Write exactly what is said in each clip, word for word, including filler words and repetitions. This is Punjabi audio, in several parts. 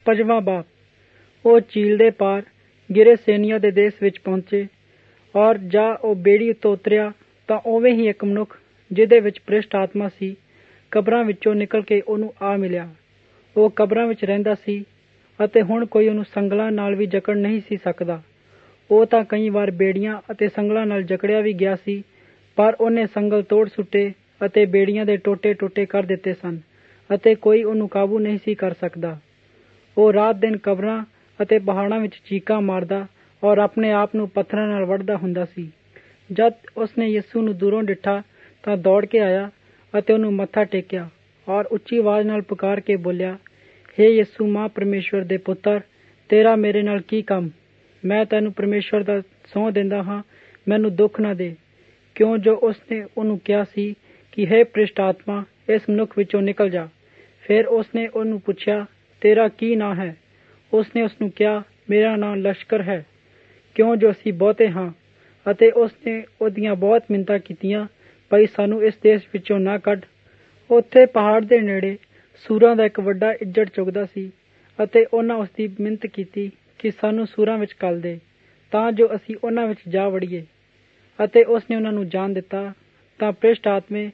ਪੰਜਵਾਂ ਬਾਪ। ਉਹ ਝੀਲ ਦੇ ਪਾਰ ਗਿਰੇਸੇਨੀਆਂ ਦੇ ਦੇਸ਼ ਵਿੱਚ ਪਹੁੰਚੇ, ਔਰ ਜਾ ਉਹ ਬੇੜੀ ਉੱਤੋਂ ਉਤਰਿਆ ਤਾਂ ਉਵੇਂ ਹੀ ਇੱਕ ਮਨੁੱਖ ਜਿਹਦੇ ਵਿੱਚ ਭ੍ਰਿਸ਼ਟ ਆਤਮਾ ਸੀ ਕਬਰਾਂ ਵਿੱਚੋਂ ਨਿਕਲ ਕੇ ਉਹਨੂੰ ਆ ਮਿਲਿਆ। ਉਹ ਕਬਰਾਂ ਵਿੱਚ ਰਹਿੰਦਾ ਸੀ ਅਤੇ ਹੁਣ ਕੋਈ ਉਹਨੂੰ ਸੰਗਲਾਂ ਨਾਲ ਵੀ ਜਕੜ ਨਹੀਂ ਸੀ ਸਕਦਾ। ਉਹ ਤਾਂ ਕਈ ਵਾਰ ਬੇੜੀਆਂ ਅਤੇ ਸੰਗਲਾਂ ਨਾਲ ਜਕੜਿਆ ਵੀ ਗਿਆ ਸੀ, ਪਰ ਉਹਨੇ ਸੰਗਲ ਤੋੜ ਸੁੱਟੇ ਅਤੇ ਬੇੜੀਆਂ ਦੇ ਟੋਟੇ ਟੋਟੇ ਕਰ ਦਿੱਤੇ ਸਨ ਅਤੇ ਕੋਈ ਉਹਨੂੰ ਕਾਬੂ ਨਹੀਂ ਸੀ ਕਰ ਸਕਦਾ। ਉਹ ਰਾਤ ਦਿਨ ਕਬਰਾਂ ਅਤੇ ਪਹਾੜਾਂ ਵਿੱਚ ਚੀਕਾਂ ਮਾਰਦਾ ਔਰ ਆਪਣੇ ਆਪ ਨੂੰ ਪੱਥਰਾਂ ਨਾਲ ਵੱਢਦਾ ਹੁੰਦਾ ਸੀ। ਜਦ ਉਸਨੇ ਯਿਸੂ ਨੂੰ ਦੂਰੋਂ ਡਿੱਠਾ ਤਾਂ ਦੌੜ ਕੇ ਆਇਆ ਅਤੇ ਉਹਨੂੰ ਮੱਥਾ ਟੇਕਿਆ ਔਰ ਉੱਚੀ ਆਵਾਜ਼ ਨਾਲ ਪੁਕਾਰ ਕੇ ਬੋਲਿਆ, ਹੇ ਯਿਸੂ ਮਾਂ ਪਰਮੇਸ਼ਵਰ ਦੇ ਪੁੱਤਰ, ਤੇਰਾ ਮੇਰੇ ਨਾਲ ਕੀ ਕੰਮ? ਮੈਂ ਤੈਨੂੰ ਪਰਮੇਸ਼ਵਰ ਦਾ ਸਹੁੰ ਦਿੰਦਾ ਹਾਂ, ਮੈਨੂੰ ਦੁੱਖ ਨਾ ਦੇ। ਕਿਉਂ ਜੋ ਉਸਨੇ ਉਹਨੂੰ ਕਿਹਾ ਸੀ ਕਿ ਹੇ ਭ੍ਰਿਸ਼ਟ ਆਤਮਾ, ਇਸ ਮਨੁੱਖ ਵਿੱਚੋਂ ਨਿਕਲ ਜਾ। ਫਿਰ ਉਸਨੇ ਉਹਨੂੰ ਪੁੱਛਿਆ, ਤੇਰਾ ਕੀ ਨਾਂ ਹੈ? ਉਸਨੇ ਉਸਨੂੰ ਕਿਹਾ, ਮੇਰਾ ਨਾਂ ਲਸ਼ਕਰ ਹੈ, ਕਿਉਂ ਜੋ ਅਸੀਂ ਬਹੁਤੇ ਹਾਂ। ਅਤੇ ਉਸਨੇ ਉਹਦੀਆਂ ਬਹੁਤ ਮਿੰਨਤਾਂ ਕੀਤੀਆਂ, ਭਾਈ ਸਾਨੂੰ ਇਸ ਦੇਸ਼ ਵਿੱਚੋਂ ਨਾ ਕੱਢ। ਉੱਥੇ ਪਹਾੜ ਦੇ ਨੇੜੇ ਸੂਰਾਂ ਦਾ ਇੱਕ ਵੱਡਾ ਇੱਜੜ ਚੁਗਦਾ ਸੀ ਅਤੇ ਉਹਨਾਂ ਉਸਦੀ ਮਿੰਨਤ ਕੀਤੀ ਕਿ ਸਾਨੂੰ ਸੂਰਾਂ ਵਿੱਚ ਘੱਲ ਦੇ ਤਾਂ ਜੋ ਅਸੀਂ ਉਹਨਾਂ ਵਿੱਚ ਜਾ ਵੜੀਏ। ਅਤੇ ਉਸਨੇ ਉਹਨਾਂ ਨੂੰ ਜਾਣ ਦਿੱਤਾ। ਤਾਂ ਭ੍ਰਿਸ਼ਟ ਆਤਮੇ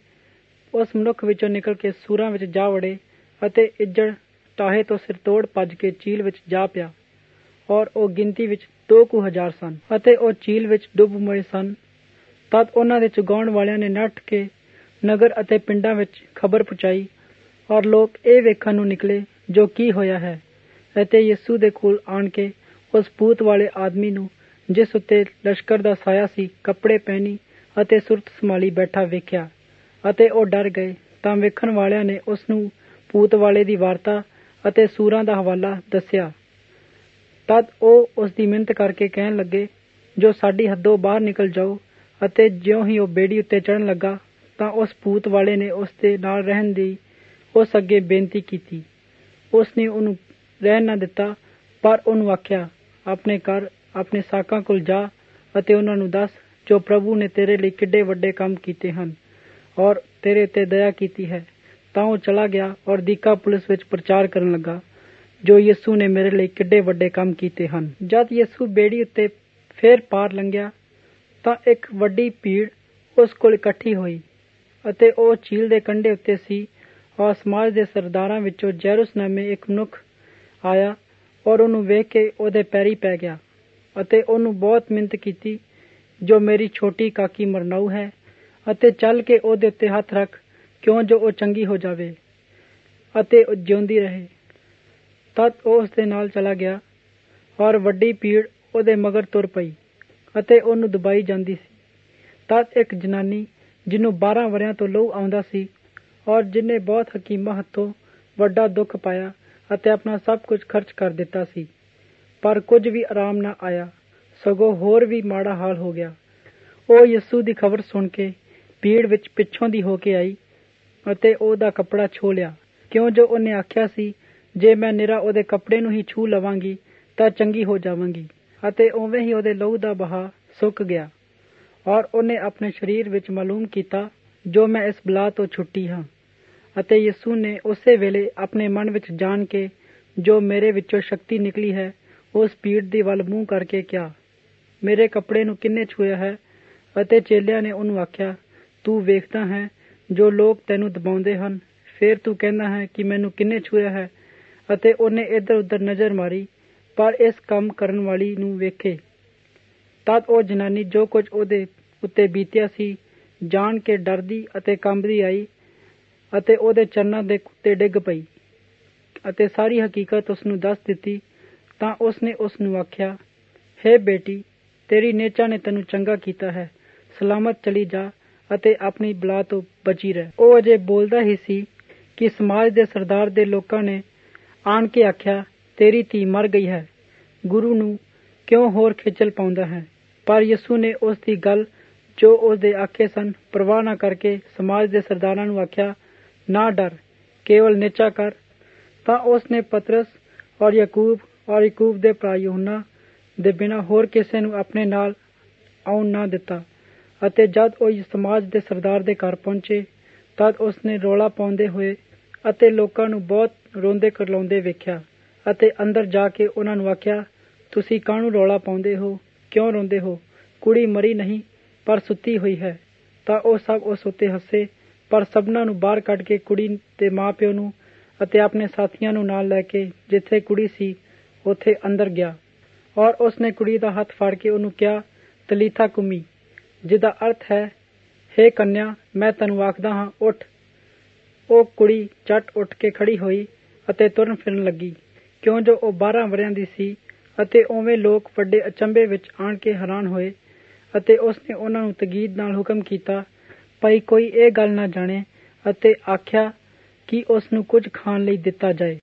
ਉਸ ਮਨੁੱਖ ਵਿੱਚੋਂ ਨਿਕਲ ਕੇ ਸੂਰਾਂ ਵਿੱਚ ਜਾ ਵੜੇ ਅਤੇ ਇੱਜੜ ਟਾਹੇ ਤੋਂ ਸਿਰ ਤੋੜ ਭੱਜ ਕੇ ਝੀਲ ਵਿੱਚ ਜਾ ਪਿਆ, ਔਰ ਉਹ ਗਿਣਤੀ ਵਿੱਚ ਦੋ ਕੁ ਹਜ਼ਾਰ ਸਨ ਅਤੇ ਉਹ ਝੀਲ ਵਿੱਚ ਡੁੱਬ ਮਰੇ ਸਨ। ਤਦ ਉਹਨਾਂ ਦੇ ਚੁਗਾਉਣ ਵਾਲਿਆਂ ਨੇ ਨੱਠ ਕੇ ਨਗਰ ਅਤੇ ਪਿੰਡਾਂ ਵਿੱਚ ਖਬਰ ਪਹੁੰਚਾਈ, ਔਰ ਲੋਕ ਇਹ ਵੇਖਣ ਨੂੰ ਨਿਕਲੇ ਜੋ ਕੀ ਹੋਇਆ ਹੈ। ਅਤੇ ਯਿਸੂ ਦੇ ਕੋਲ ਆਣ ਕੇ ਉਸ ਭੂਤ ਵਾਲੇ ਆਦਮੀ ਨੂੰ, ਜਿਸ ਉੱਤੇ ਲਸ਼ਕਰ ਦਾ ਸਾਇਆ ਸੀ, ਕੱਪੜੇ ਪਹਿਨੀ ਅਤੇ ਸੁਰਤ ਸੰਭਾਲੀ ਬੈਠਾ ਵੇਖਿਆ ਅਤੇ ਉਹ ਡਰ ਗਏ। ਤਾਂ ਵੇਖਣ ਵਾਲਿਆਂ ਨੇ ਉਸਨੂੰ ਭੂਤ ਵਾਲੇ ਦੀ ਵਾਰਤਾ ਅਤੇ ਸੂਰਾਂ ਦਾ ਹਵਾਲਾ ਦੱਸਿਆ। ਤਦ ਉਹ ਉਸਦੀ ਮਿੰਨਤ ਕਰਕੇ ਕਹਿਣ ਲੱਗੇ, ਜੋ ਸਾਡੀ ਹੱਦੋਂ ਬਾਹਰ ਨਿਕਲ ਜਾਓ। ਅਤੇ ਜਿਉਂ ਹੀ ਉਹ ਬੇੜੀ ਉੱਤੇ ਚੜ੍ਹਨ ਲੱਗਾ ਤਾਂ ਉਸ ਭੂਤ ਵਾਲੇ ਨੇ ਉਸ ਦੇ ਨਾਲ ਰਹਿਣ ਦੀ ਉਸ ਅੱਗੇ ਬੇਨਤੀ ਕੀਤੀ। ਉਸਨੇ ਉਹਨੂੰ ਰਹਿਣ ਨਾ ਦਿੱਤਾ, ਪਰ ਉਹਨੂੰ ਆਖਿਆ, ਆਪਣੇ ਘਰ ਆਪਣੇ ਸਾਕਾਂ ਕੋਲ ਜਾ ਅਤੇ ਉਹਨਾਂ ਨੂੰ ਦੱਸ ਜੋ ਪ੍ਰਭੂ ਨੇ ਤੇਰੇ ਲਈ ਕਿੱਡੇ ਵੱਡੇ ਕੰਮ ਕੀਤੇ ਹਨ ਔਰ ਤੇਰੇ ਉੱਤੇ ਦਇਆ ਕੀਤੀ ਹੈ। ਤਾਂ ਉਹ ਚਲਾ ਗਿਆ ਔਰ ਦੀਕਾ ਪੁਲਿਸ ਵਿੱਚ ਪ੍ਰਚਾਰ ਕਰਨ ਲੱਗਾ, ਜੋ ਯਿਸੂ ਨੇ ਮੇਰੇ ਲਈ ਕਿੱਡੇ ਵੱਡੇ ਕੰਮ ਕੀਤੇ ਹਨ। ਜਦ ਯਿਸੂ ਬੇੜੀ ਉੱਤੇ ਫੇਰ ਪਾਰ ਲੰਘਿਆ ਤਾਂ ਇੱਕ ਵੱਡੀ ਭੀੜ ਉਸ ਕੋਲ ਇਕੱਠੀ ਹੋਈ ਅਤੇ ਉਹ ਝੀਲ ਦੇ ਕੰਢੇ ਉੱਤੇ ਸੀ। ਔਰ ਸਮਾਜ ਦੇ ਸਰਦਾਰਾਂ ਵਿੱਚੋਂ ਜੈਰੁਸ ਨਾਮੇ ਇੱਕ ਮਨੁੱਖ ਆਇਆ ਔਰ ਉਹਨੂੰ ਵੇਖ ਕੇ ਉਹਦੇ ਪੈਰੀ ਪੈ ਗਿਆ ਅਤੇ ਉਹਨੂੰ ਬਹੁਤ ਮਿੰਨਤ ਕੀਤੀ, ਜੋ ਮੇਰੀ ਛੋਟੀ ਕਾਕੀ ਮਰਨਾਊ ਹੈ ਅਤੇ ਚੱਲ ਕੇ ਉਹਦੇ ਉੱਤੇ ਹੱਥ ਰੱਖ, ਕਿਉਂ ਜੋ ਉਹ ਚੰਗੀ ਹੋ ਜਾਵੇ ਅਤੇ ਉਹ ਜਿਉਂਦੀ ਰਹੇ। ਤਦ ਉਹ ਉਸਦੇ ਨਾਲ ਚਲਾ ਗਿਆ ਔਰ ਵੱਡੀ ਭੀੜ ਉਹਦੇ ਮਗਰ ਤੁਰ ਪਈ ਅਤੇ ਉਹਨੂੰ ਦਬਾਈ ਜਾਂਦੀ ਸੀ। ਤਦ ਇੱਕ ਜਨਾਨੀ, ਜਿਹਨੂੰ ਬਾਰਾਂ ਵਰਿਆਂ ਤੋਂ ਲਹੂ ਆਉਂਦਾ ਸੀ ਔਰ ਜਿਹਨੇ ਬਹੁਤ ਹਕੀਮਾਂ ਹੱਥੋਂ ਵੱਡਾ ਦੁੱਖ ਪਾਇਆ ਅਤੇ ਆਪਣਾ ਸਭ ਕੁਝ ਖਰਚ ਕਰ ਦਿੱਤਾ ਸੀ, ਪਰ ਕੁਝ ਵੀ ਆਰਾਮ ਨਾ ਆਇਆ, ਸਗੋਂ ਹੋਰ ਵੀ ਮਾੜਾ ਹਾਲ ਹੋ ਗਿਆ। ਉਹ ਯਿਸੂ ਦੀ ਖਬਰ ਸੁਣ ਕੇ ਭੀੜ ਵਿੱਚ ਪਿੱਛੋਂ ਦੀ ਹੋ ਕੇ ਆਈ ਅਤੇ ਉਹਦਾ ਕੱਪੜਾ ਛੋਹ ਲਿਆ, ਕਿਉਂ ਜੋ ਉਹਨੇ ਆਖਿਆ ਸੀ, ਜੇ ਮੈਂ ਨਿਰਾ ਉਹਦੇ ਕੱਪੜੇ ਨੂੰ ਹੀ ਛੂਹ ਲਵਾਂਗੀ ਤਾਂ ਚੰਗੀ ਹੋ ਜਾਵਾਂਗੀ। ਅਤੇ ਉਵੇਂ ਹੀ ਉਹਦੇ ਲਹੂ ਦਾ ਬਹਾ ਸੁੱਕ ਗਿਆ ਔਰ ਉਹਨੇ ਆਪਣੇ ਸਰੀਰ ਵਿੱਚ ਮਾਲੂਮ ਕੀਤਾ, ਜੋ ਮੈਂ ਇਸ ਬਲਾ ਤੋਂ ਛੁੱਟੀ ਹਾਂ। ਅਤੇ ਯਿਸੂ ਨੇ ਉਸੇ ਵੇਲੇ ਆਪਣੇ ਮਨ ਵਿੱਚ ਜਾਣ ਕੇ, ਜੋ ਮੇਰੇ ਵਿੱਚੋਂ ਸ਼ਕਤੀ ਨਿਕਲੀ ਹੈ, ਉਸ ਭੀੜ ਦੀ ਵੱਲ ਮੂੰਹ ਕਰਕੇ ਕਿਹਾ, ਮੇਰੇ ਕੱਪੜੇ ਨੂੰ ਕਿੰਨੇ ਛੂਹਿਆ ਹੈ? ਅਤੇ ਚੇਲਿਆਂ ਨੇ ਉਹਨੂੰ ਆਖਿਆ, ਤੂੰ ਵੇਖਦਾ ਹੈ ਜੋ ਲੋਕ ਤੈਨੂੰ ਦਬਾਉਂਦੇ ਹਨ, ਫਿਰ ਤੂੰ ਕਹਿੰਦਾ ਹੈ ਕਿ ਮੈਨੂੰ ਕਿੰਨੇ ਛੂਹਿਆ ਹੈ? ਅਤੇ ਉਹਨੇ ਇੱਧਰ ਉੱਧਰ ਨਜ਼ਰ ਮਾਰੀ, ਪਰ ਇਸ ਕੰਮ ਕਰਨ ਵਾਲੀ ਨੂੰ ਵੇਖੇ। ਤਦ ਉਹ ਜਨਾਨੀ ਜੋ ਕੁਝ ਉਹਦੇ ਉੱਤੇ ਬੀਤਿਆ ਸੀ ਜਾਣ ਕੇ ਡਰਦੀ ਅਤੇ ਕੰਬਦੀ ਆਈ ਅਤੇ ਉਹਦੇ ਚਰਨਾਂ ਦੇ ਉੱਤੇ ਡਿੱਗ ਪਈ ਅਤੇ ਸਾਰੀ ਹਕੀਕਤ ਉਸਨੂੰ ਦੱਸ ਦਿੱਤੀ। ਤਾਂ ਉਸਨੇ ਉਸਨੂੰ ਆਖਿਆ, ਹੇ ਬੇਟੀ, ਤੇਰੀ ਨੇਚਾ ਨੇ ਤੈਨੂੰ ਚੰਗਾ ਕੀਤਾ ਹੈ, ਸਲਾਮਤ ਚਲੀ ਜਾ ਅਤੇ ਆਪਣੀ ਬਲਾ ਤੋਂ ਬਚੀ ਰਹਿ। ਉਹ ਅਜੇ ਬੋਲਦਾ ਹੀ ਸੀ ਕਿ ਸਮਾਜ ਦੇ ਸਰਦਾਰ ਦੇ ਲੋਕਾਂ ਨੇ ਆਣ ਕੇ ਆਖਿਆ, ਤੇਰੀ ਧੀ ਮਰ ਗਈ ਹੈ, ਗੁਰੂ ਨੂੰ ਕਿਉਂ ਹੋਰ ਖੇਚਲ ਪਾਉਂਦਾ ਹੈ? ਪਰ ਯਿਸੂ ਨੇ ਉਸ ਦੀ ਗੱਲ ਜੋ ਉਸਦੇ ਆਖੇ ਸਨ ਪਰਵਾਹ ਨਾ ਕਰਕੇ ਸਮਾਜ ਦੇ ਸਰਦਾਰਾਂ ਨੂੰ ਆਖਿਆ, ਨਾ ਡਰ, ਕੇਵਲ ਨੇਚਾ ਕਰ। ਤਾਂ ਉਸਨੇ ਪਤਰਸ ਔਰ ਯਾਕੂਬ ਔਰ ਯਾਕੂਬ ਦੇ ਭਰਾ ਯੂਹੰਨਾ ਦੇ ਬਿਨਾਂ ਹੋਰ ਕਿਸੇ ਨੂੰ ਆਪਣੇ ਨਾਲ ਆਉਣ ਨਾ ਦਿੱਤਾ। ਅਤੇ ਜਦ ਉਹ ਸਮਾਜ ਦੇ ਸਰਦਾਰ ਦੇ ਘਰ ਪਹੁੰਚੇ ਤਦ ਉਸਨੇ ਰੌਲਾ ਪਾਉਂਦੇ ਹੋਏ ਅਤੇ ਲੋਕਾਂ ਨੂੰ ਬਹੁਤ ਰੋਂਦੇ ਕਰਲਾਉਂਦੇ ਵੇਖਿਆ ਅਤੇ ਅੰਦਰ ਜਾ ਕੇ ਉਹਨਾਂ ਨੂੰ ਆਖਿਆ, ਤੁਸੀਂ ਕਾਹਨੂੰ ਰੌਲਾ ਪਾਉਂਦੇ ਹੋ, ਕਿਉਂ ਰੋਂਦੇ ਹੋ? ਕੁੜੀ ਮਰੀ ਨਹੀਂ, ਪਰ ਸੁੱਤੀ ਹੋਈ ਹੈ। ਤਾਂ ਉਹ ਸਭ ਉਸ ਉੱਤੇ ਹੱਸੇ, ਪਰ ਸਭਨਾਂ ਨੂੰ ਬਾਹਰ ਕੱਢ ਕੇ ਕੁੜੀ ਦੇ ਮਾਂ ਪਿਓ ਨੂੰ ਅਤੇ ਆਪਣੇ ਸਾਥੀਆਂ ਨੂੰ ਨਾਲ ਲੈ ਕੇ ਜਿੱਥੇ ਕੁੜੀ ਸੀ ਉੱਥੇ ਅੰਦਰ ਗਿਆ, ਔਰ ਉਸਨੇ ਕੁੜੀ ਦਾ ਹੱਥ ਫੜ ਕੇ ਉਹਨੂੰ ਕਿਹਾ, ਤਲੀਥਾ ਕੁਮੀ, ਜਿਹਦਾ ਅਰਥ ਹੈ, ਹੇ ਕੰਨਿਆ, ਮੈਂ ਤੈਨੂੰ ਆਖਦਾ ਹਾਂ, ਉੱਠ। ਉਹ ਕੁੜੀ ਝੱਟ ਉੱਠ ਕੇ ਖੜੀ ਹੋਈ ਅਤੇ ਤੁਰਨ ਫਿਰਨ ਲੱਗੀ, ਕਿਉਂ ਜੋ ਉਹ ਬਾਰਾਂ ਵਰ੍ਹਿਆਂ ਦੀ ਸੀ। ਅਤੇ ਉਵੇਂ ਲੋਕ ਵੱਡੇ ਅਚੰਭੇ ਵਿੱਚ ਆਣ ਕੇ ਹੈਰਾਨ ਹੋਏ। ਅਤੇ ਉਸਨੇ ਉਹਨਾਂ ਨੂੰ ਤਕੀਦ ਨਾਲ ਹੁਕਮ ਕੀਤਾ, ਭਾਈ ਕੋਈ ਇਹ ਗੱਲ ਨਾ ਜਾਣੇ, ਅਤੇ ਆਖਿਆ ਕਿ ਉਸ ਨੂੰ ਕੁਝ ਖਾਣ ਲਈ ਦਿੱਤਾ ਜਾਏ।